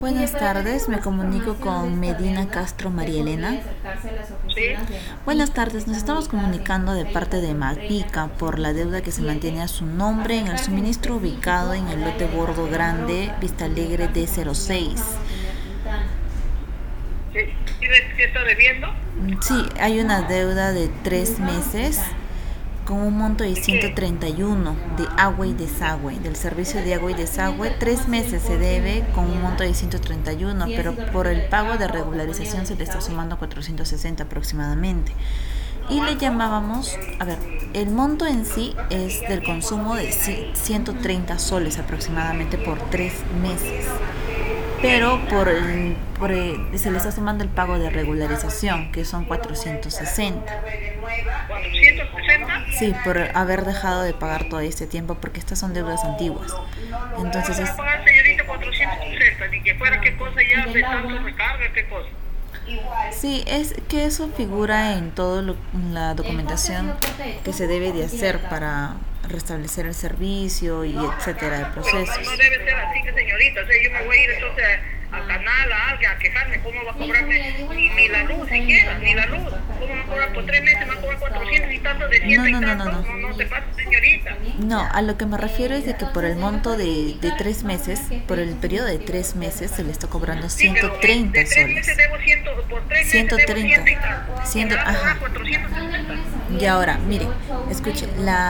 Buenas tardes, me comunico con Medina Castro María Elena. Sí, Buenas tardes, nos estamos comunicando de parte de Mapica por la deuda que se mantiene a su nombre en el suministro ubicado en el lote Bordo Grande, Vista Alegre D06. sí. ¿Qué está debiendo? Sí, hay una deuda de 3 meses con un monto de ¿De qué? 131 de agua y desagüe, del servicio de agua y desagüe. 3 meses se debe con un monto de 131, pero por el pago de regularización se le está sumando 460 aproximadamente. Y le llamábamos, a ver, el monto en sí es del consumo de 130 soles aproximadamente por 3 meses. Pero se le está sumando el pago de regularización, que son 460. 460. Sí, por haber dejado de pagar todo este tiempo, porque estas son deudas antiguas. ¿Cómo Entonces va es, a pagar, señorita, 460? Ni que fuera qué cosa ya de tanto recarga, qué cosa. sí, es que eso figura en toda la documentación que se debe de hacer para restablecer el servicio y etcétera de Pero no procesos. debe ser así, que señorita. O sea, yo me voy a ir entonces al canal, a alguien, a quejarme. ¿Cómo va a cobrarme ni la luz siquiera? Ni la luz. ¿Cómo va a cobrar por 3 meses? ¿Me va a cobrar 400 y tanto de No, 100 y no, no, no, tanto? no. No se pasa, señorita. No, a lo que me refiero es de que por el monto de 3 meses, por el periodo de 3 meses, se le está cobrando Sí, pero 130 de 3 meses soles. debo 100, por 3 meses debo 130. 100 y tanto. Y me va a Ajá. cobrar 460. Y ahora, mire, escuche,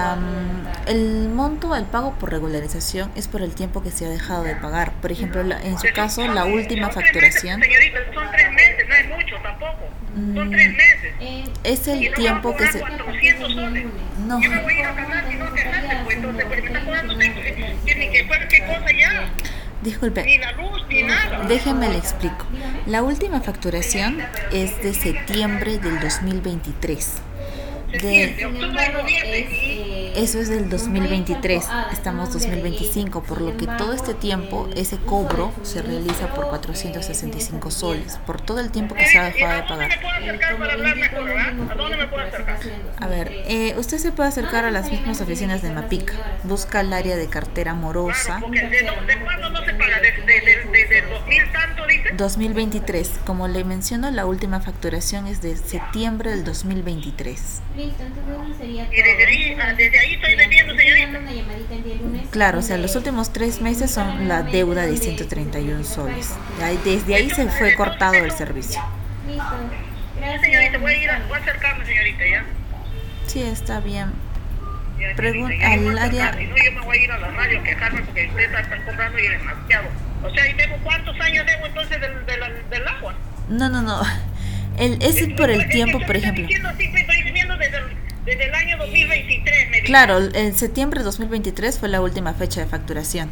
el monto al pago por regularización es por el tiempo que se ha dejado de pagar. Por ejemplo, en su caso, la última Son 3 meses, facturación señorita, son 3 meses, no es mucho tampoco. Son 3 meses. es Y el no me va a tiempo que cobrar se... 400 soles. No, Yo me voy a ir a ganar si no quejarse, pues entonces, pues me está cobrando usted, que ni que fuera qué cosa ya. disculpe, Ni la luz, ni nada. déjeme le explico. La última facturación es de septiembre del 2023. Septiembre, octubre, noviembre y... Eso es del 2023, estamos 2025, por lo que todo este tiempo ese cobro se realiza por 465 soles, por todo el tiempo que se ha ¿Y dejado de a dónde pagar. me puedo acercar para hablar mejor, verdad? ¿A dónde me puedo acercar? A ver, usted se puede acercar a las mismas oficinas de Mapica, busca el área de cartera Claro, morosa. porque ¿de cuándo no se paga? ¿Desde el 2000 tanto, dice? 2023, como le menciono, la última facturación es de septiembre del 2023. Listo, entonces sería todo. Y desde ahí estoy debiendo, señorita. Una llamadita el día lunes. Claro, o sea, los últimos 3 meses son la deuda de 131 soles. Desde ahí se fue cortado el servicio. Listo. Sí, Gracias. señorita, voy a acercarme, señorita, ¿ya? Sí, está bien. Ya, Pregun- señorita, ya me voy al a acercar, área- si no, yo me voy a ir a la radio a quejarme porque ustedes están cobrando y demasiado. O sea, ¿y debo cuántos años debo entonces del agua? No, no, no. Es por el tiempo, por ejemplo. Estoy diciendo desde el año 2023, me dice. Claro, en septiembre de 2023 fue la última fecha de facturación.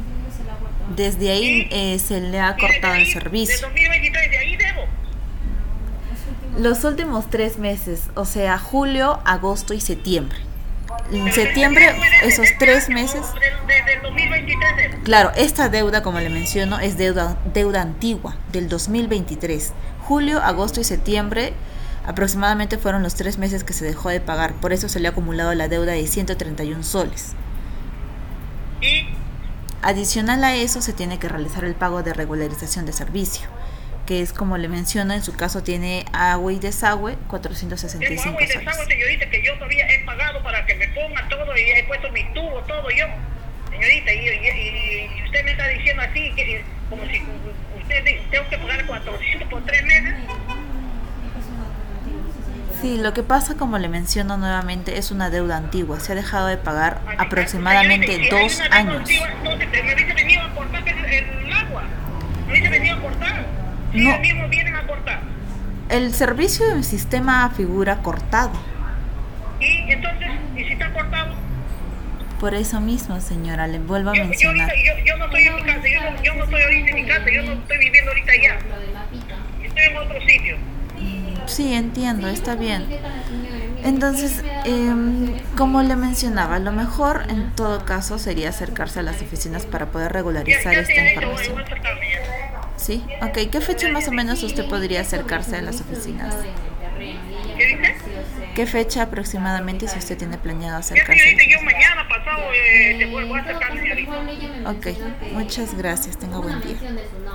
Desde ahí se le ha Y desde cortado el ahí, de servicio. 2023, de ahí debo. Los últimos 3 meses, o sea, julio, agosto y septiembre. En Pero septiembre, esos desde 3 meses. Desde el 2023 debo. Claro, esta deuda, como le menciono, es deuda antigua del 2023. Julio, agosto y septiembre aproximadamente fueron los 3 meses que se dejó de pagar. Por eso se le ha acumulado la deuda de 131 soles. Y Adicional a eso, se tiene que realizar el pago de regularización de servicio, que es, como le menciono, en su caso tiene agua y desagüe, tengo 465 agua y desagüe, soles. señorita, que yo todavía he pagado para que me ponga todo y he puesto mi tubo, todo yo. Señorita, y usted me está diciendo así, que como si tengo que pagar 400 por 3 meses. Sí, lo que pasa, como le menciono nuevamente, es una deuda antigua. Se ha dejado de pagar Señorita, aproximadamente si hay 2 una deuda años. antigua, entonces me hubiese venido a cortar el agua. Me hubiese venido a cortar. Sí, No. ellos mismos vienen a cortar. El servicio del sistema figura cortado. Y entonces, ¿y si está cortado? Por eso mismo, señora, le vuelvo a Yo mencionar. no estoy en mi casa, yo no estoy ahorita en mi casa, yo no estoy viviendo ahorita allá. Lo de Mapica. Estoy en otro sitio. Sí, entiendo, está bien. Entonces, como le mencionaba, lo mejor en todo caso sería acercarse a las oficinas para poder regularizar esta Señorita, voy a información. acercarme ya. ¿Sí? Ok, ¿qué fecha más o menos usted podría acercarse a las oficinas? ¿Qué dice? ¿Qué fecha aproximadamente, si usted tiene planeado Ya, acercarse? señorita, yo mañana pasado te voy a acercar, señorita. Ok, muchas gracias, tenga buen día.